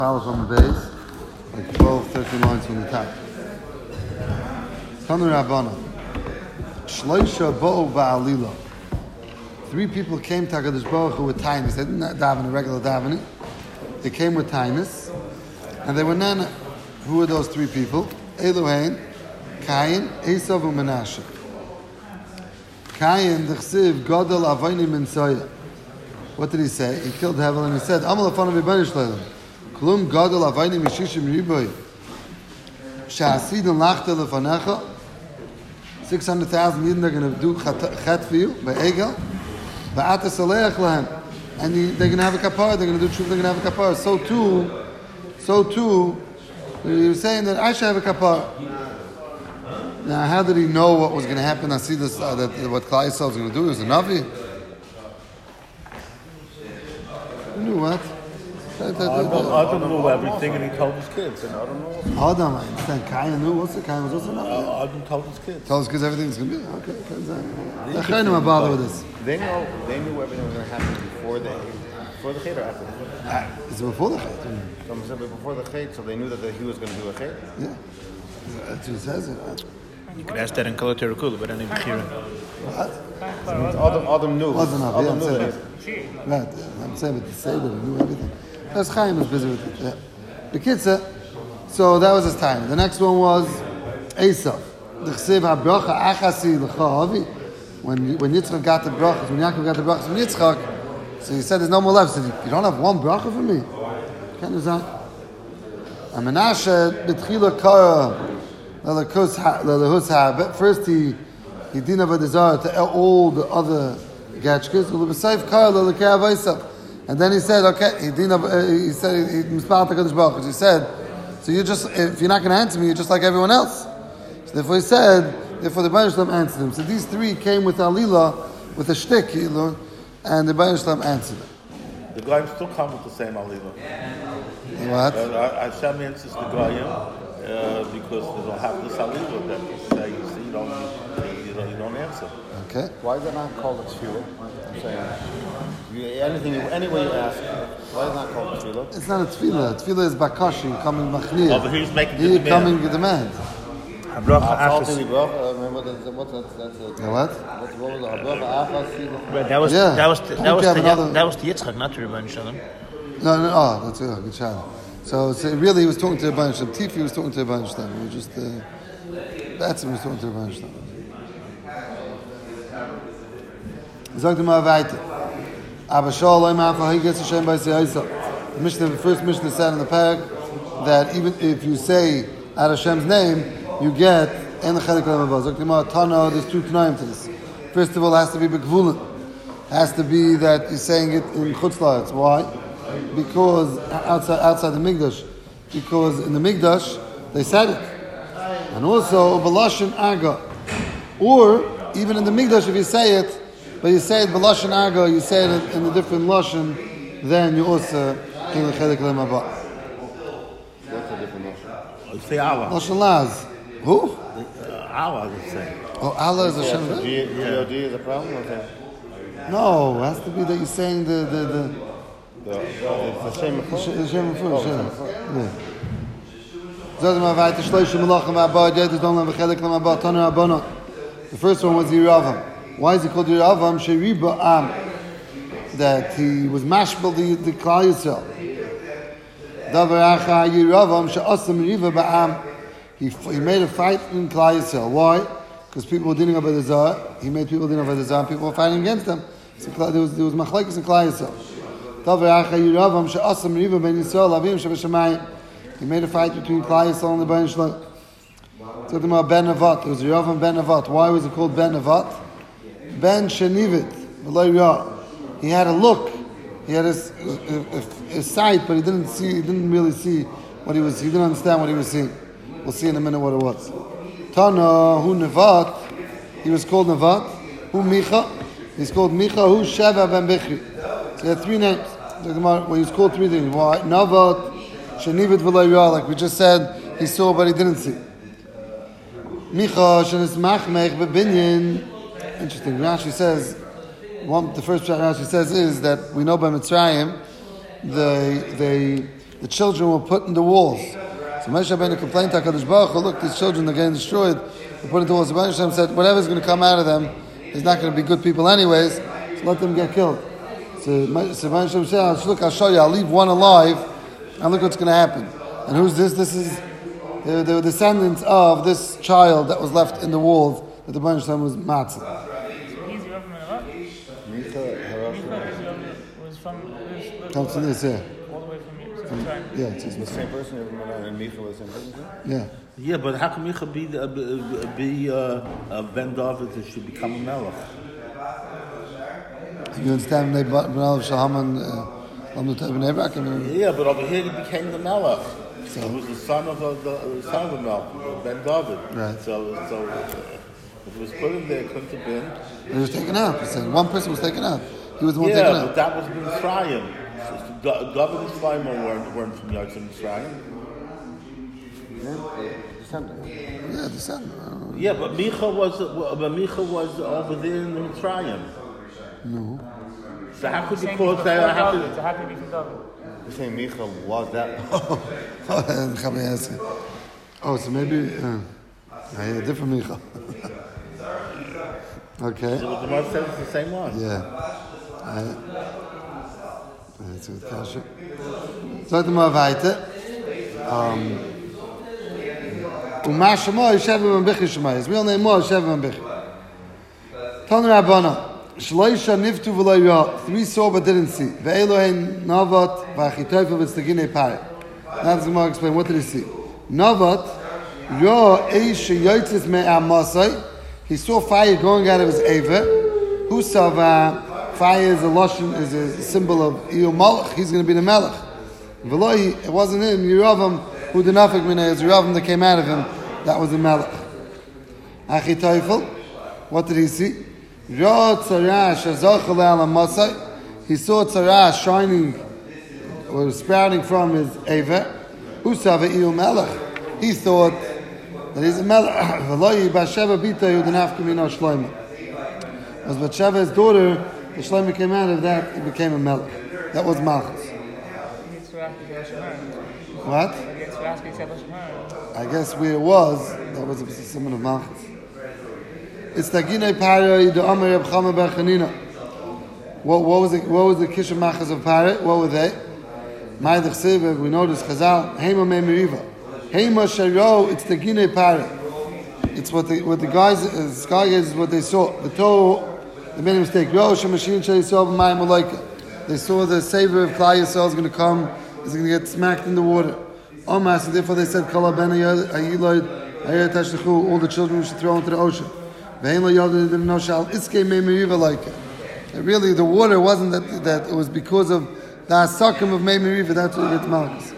Follow from the base, like 12, 13 lines from the top. Tanu Rabbana. Shloisha bo'u ba'alila. 3 people came to HaKadosh Baruch Hu with tainus. They didn't daven a regular davening. They came with tainus. And they were nana. Who were those 3 people? Elohein, Cain, Esav, and Menashe. Cain, the chsiv, Gadol Avayni Min Soya. What did he say? He killed Hevel and he said, Amal Afana V'Banish Leilam. Klum Gadol Avayni Mishishim Riboy. Sha'asid and Lachta Lefanecha. 600,000 Yidden are going to do chet for you, by Egel. Ba'ata Saleach Lahem. And they're going to have a kapara, they're going to do tshuva, they're going to have a kapara. So too, he was saying that I should have a kapara. Now, how did he know what was going to happen? I see this, that what Klal Yisrael was going to do. He was a Navi. He knew what? Adam knew everything and he told his kids. And Adam knew. Adam, I understand. Cain knew. What's the Cain was also Navi? Adam told his kids. Told his kids everything's going to be? Okay. The Chayim are bothered with this. They knew everything was going to happen before the Chet or after the Chet? It's before the Chet. Someone said before the Chet, so they knew that he was going to do a Chet? Yeah. That's what it says. You could ask that in Kol Terakula, but I didn't even hear it. What? Adam knew. Adam knew that. Right. I'm saying, but to say that he knew everything. That's Chaim was busy with it. Yeah. The kids said, so that was his time. The next one was Esav. The chsiv ha-bracha achasi l'cha avi. When Yitzchak got the brachas, when Yaakov got the brachas from Yitzchak, so he said, there's no more left. He said, you don't have one bracha for me? Can't do that. And Menashe, b'tchila kara, but first he didn't have a desire to all the other gachkas. And then he said, okay, he said, so you just, if you're not going to answer me, you're just like everyone else. So therefore he said, therefore the Baruch Shalom answered him. So these 3 came with Alila, with a shtick, and the Baruch Shalom answered him. The Goyim still come with the same Alila. What? Hashem answers the Goyim. Because they don't have this aliyah that you say, you don't answer. Okay. Why is it not called a tefillah? I'm saying, any way you ask, why is it not called a tefillah? It's not a tefillah. Tefillah is bakashi, coming machnir. Oh, but he's making the demand. Coming the demand. What? What? That was the Yitzchak, not the Rebbeinu Shalom. No. Oh, that's a good child. So really, he was talking to the Rebbeinu Shalom. Tifi was talking to the Rebbeinu Shalom. We were just that's him. He was talking to the Rebbeinu Shalom. Sagt mal weiter. Aber Shalom einfach hier gets Hashem by Seisa. The first Mishnah said in the parak that even if you say at Hashem's name, you get in the Chelik Lamabah. Sagt mal Tana. There's 2 Tanaim to this. First of all, it has to be Bekvulen. Has to be that you're saying it in Chutz La'aretz. Why? Because outside the Mikdash, because in the Mikdash they said it, and also B'lashon Aga, or even in the Mikdash if you say it, but you say it B'lashon Aga, you say it in a different lashon, then you also in the Chelik Lemaba. What's a different lashon? You say Allah. Lashon Laz. Who? Allah, I would say. Oh, Allah is Hashem. G-O-D is a problem? Okay. No, it has to be that you're saying the Hashem Yeah. The first one was Yeravam. Why is he called Yeravam? That he was mashbel the Klal Yisrael. He made a fight in Klal Yisrael. Why? Because people were dealing with the Zah. He made people dealing with the Zah. People were fighting against them. So there was machlekes in Klal Yisrael. He made a fight between Klal Yisrael and the Baruch Shalom. Talking about Ben Nevat. It was Yeravam Ben Nevat. Why was it called Ben Nevat? Ben Shenivit. He had a look. He had a sight, but he didn't really see what he was. He didn't understand what he was seeing. We'll see in a minute what it was. Tana, who Nevat? He was called Nevat. Who Micha? He's called Micha. Who Sheva Ben Bichri? So he had 3 names. Well, he's called 3 things. Why? Navat, Shenivit v'Lo, like we just said, he saw but he didn't see. Micha shenis machmech bebinyin. Interesting. Rashi says, the first Rashi says is that we know by Mitzrayim, they the children were put in the walls. So Moshe Rabbeinu complained to HaKadosh Baruch Hu, look, these children are getting destroyed. They put in the walls. So Moshe Hashem said, whatever's going to come out of them is not going to be good people anyways, so let them get killed. So Moshe Hashem said, look, I'll show you, I'll leave one alive, and look what's going to happen. And who's this? This is the descendants of this child that was left in the walls that the Rebbeinu Shalom was matzah. He's your what? Was from Comes to this, yeah. all the way from you. Yeah, it's his The same person, and Micha was the same person? Yeah. Yeah, but how can Micha be Ben David that should become a melech? You understand? They brought Shahaman Yeah, but over here he became the melech. So he was the son of the melech, Ben David. Right. So if it was put in there, it couldn't have been. He was taken out. He said one person was taken out. He was the one taken Yeah, out. but that was Mitzrayim. David and Shlomo weren't from Yatsim Mitzrayim. Descendant. Yeah, descendant. Yeah, but Micha was over there in the Mitzrayim. No. So how could you Saying call he's it that? before How David, could, so how can he be from David? You're saying Micha was that? Oh, so maybe a different Micha. Okay. the Gemara says it's the same one. Yeah. That's a good kasha. So the more weiter. Uma Shema Yeshevim Bichi Shema. His real name was Yeshevim Bichi. Tan Rabbana. Shloisha niftu v'lo ya. 3 saw but didn't see. Ve'elohein Navat v'achitofa v'stagine pare. Now the Gemara explain, what did he see? Navat ya eish yotzis me'amasai. He saw fire going out of his Eva. Who saw fire is a lotion, is a symbol of Iyul Malach. He's going to be the Melech. V'loi, it wasn't him. Yeravam, who the Nafik Minay is Yeravam that came out of him. That was the Melech. Achitophel, what did he see? Ra tzarash azachal al masai. He saw tzarash shining or sprouting from his Eva. Who saw Iyul Melech? He thought that he's a Melech. V'loi, Basheva Bita Yudanaf Kamino Shloimeh. As Bathsheba's daughter, the Shlomo came out of that, he became a Melech. That was Malchus. What? I guess where it was, that was a symbol of Malchus. It's Tagine Paroi de Omer Reb Chama Bar Chanina. What was the Kish of Malchus of Paroi? What were they? Ma'idach Siva, we notice Chazal, Hema Me Meriva. Hema Sharo, it's Tagine Paroi. It's what the guys, Sky guys is what they saw. The Torah, they made a mistake. They saw the savior of Klal Yisrael is going to come, is going to get smacked in the water. So therefore they said, all the children should throw into the ocean. And really, the water wasn't that it was because of the Asakim of Mei Meriva, that's what it gets Malchus.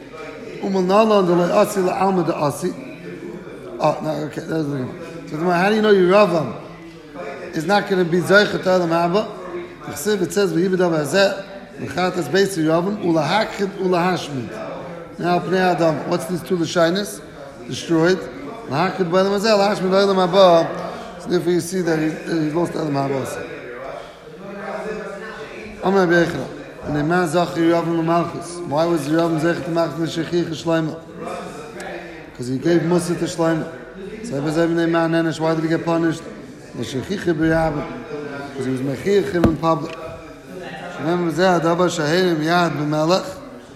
Oh, no, okay. So how do you know Yeravam is not going to be Zeicha to Adam Abba? It says, V'yibidav hazeh, L'chatas beis Yeravam, Ulahakchid, Ulahashmid. Now, Pnei Adam, what's these two L'shainis? Destroyed. L'hakchid b'Adam hazeh, L'hashmid b'Adam Abba. So therefore you see that he lost Adam Abba also. Amar B'echra. And the man Zach Yeravam L'malchus. Why was Yeravam Zeicha to Malchus L'shechich Shlomo? Because he gave Musa to Shlomo. So why did he get punished? Because he was mechir him in public. Remember that Dava Shahirim Yad b'Melech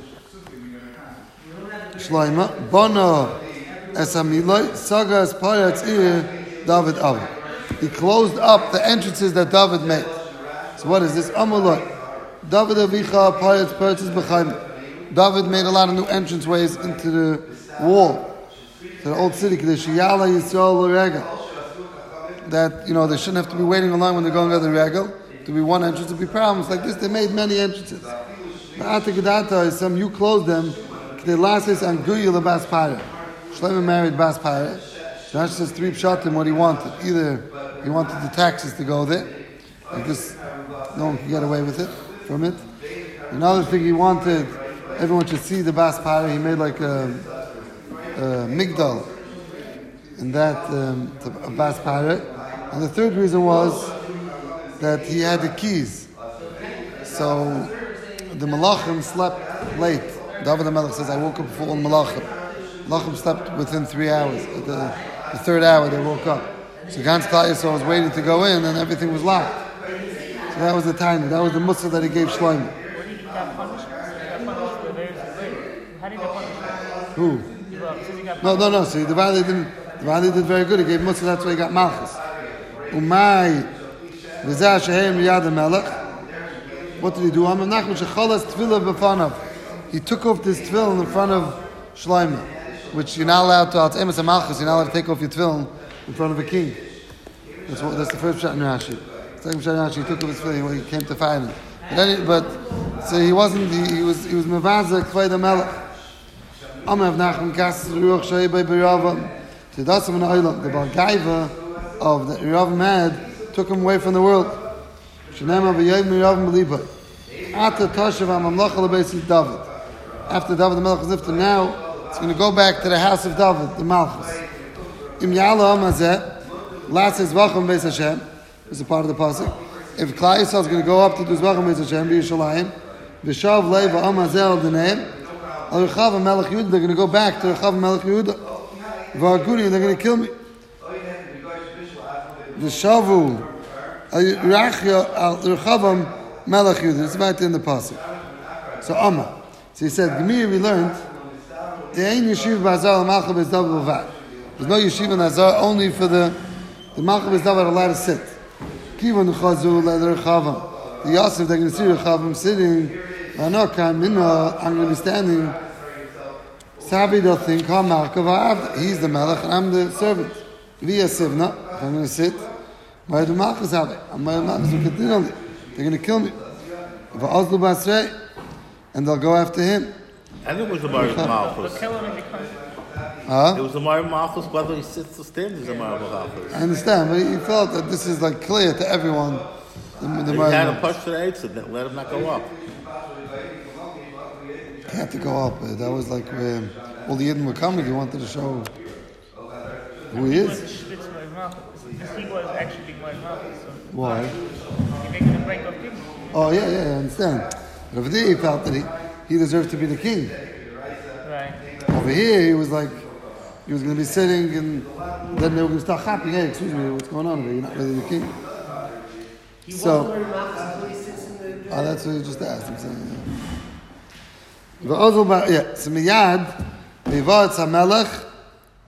Shlomo Bono Esamiloi Saga as Payatz Ir David Avi. He closed up the entrances that David made. So what is this? Amaloi David Avicha Payatz Purchase B'Chaim. David made a lot of new entranceways into the wall. To the old city, that they shouldn't have to be waiting along when they're going over the regal. To be one entrance, to be problems like this. They made many entrances. You closed them. They last is Anguya the Bas Pare. Shlomo married Bas Pare. So that's just 3 pshatim what he wanted. Either he wanted the taxes to go there, like this, no one can get away with it from it. Another thing he wanted, everyone should see the Bas Pare. He made like a Migdal in that Bas Pare. And the third reason was that he had the keys. So the Malachim slept late David HaMelech says, I woke up before all Malachim. Malachim slept within 3 hours. At the third hour, they woke up. So Gans Klal Yisrael was waiting to go in, and everything was locked. So that was the time. That was the mussar that he gave Shlomo. What did he got punished? He got punished for theirs. How did he get punished? Who? He got No. See, the Valley did very good. He gave mussar, that's why he got Malchus. Umay v'zeh shehem yad HaMelech. What did he do? Amar Nachman shechalas tefillah b'fanav. He took off this tefillin in front of Shlomo, which you're not allowed to. It's Emes HaMalchus. You're not allowed to take off your tefillin in front of a king. That's the first shot in Rashi. The second shot in Rashi, he took off his tefillin when he came to fight him. So he wasn't. He was mevazah kvei HaMelech. Amar Nachman kasses ruach shei bei b'Ravam. So that's when the Baal Gaiva of the Ravam had took him away from the world. Shenema v'yayv miravam b'liba. Ata toshav ha'mamlacha l'beis David. After David the Melech was lifted, now it's going to go back to the house of David, the Malchus. Im ya'ala ha'mazeh, last is v'acham beis Hashem, is a part of the pasuk. If Klal Yisrael is going to go up to do v'acham beis Hashem, b'Yishalayim, v'shav lei v'amazeh al d'neim, al Rechav Melech Yehuda, they're going to go back to Rechav Melech Yehuda. V'aguni, they're going to kill me. V'shavu, Rachya al Rechavam Melech Yehuda. It's right in the pasuk. So Amma. So he said, Gemir, we learned, there ain't yeshiva b'azar l'malcha b'ez David l'vad. There's no yeshiva in Azar only for the malcha b'ez David allowed to sit. Kivon chazu le'rechavam. The Yosef, they're going to see Rechavam sitting. Anokan minna, I'm going to be standing. Sabi, they'll think, he's the Melech and I'm the servant. Via Sivna, I'm going to sit. My Malchus have it. My Malchus will continue. They're going to kill me. V'azlu basrei. And they'll go after him. And it was the Mari Malchus. But kill him if he comes. It was the Mari Malchus, whether he sits or stands, is the Mari Malchus. I understand, but he felt that this is like clear to everyone. The He had to push to the eights and let him not go up. He had to go up. That was like where all the Yidden were coming. He wanted to show who he is. He was actually being my Malchus. So Why? he making a break of king. Oh, yeah, I understand. But over there he felt that he deserved to be the king. Right. Over here he was like, he was going to be sitting and then they were going to start clapping. Hey, excuse me, what's going on over here? You're not really the king. So, that's what you just asked. I'm saying, yeah. So miyad, vivat HaMelech,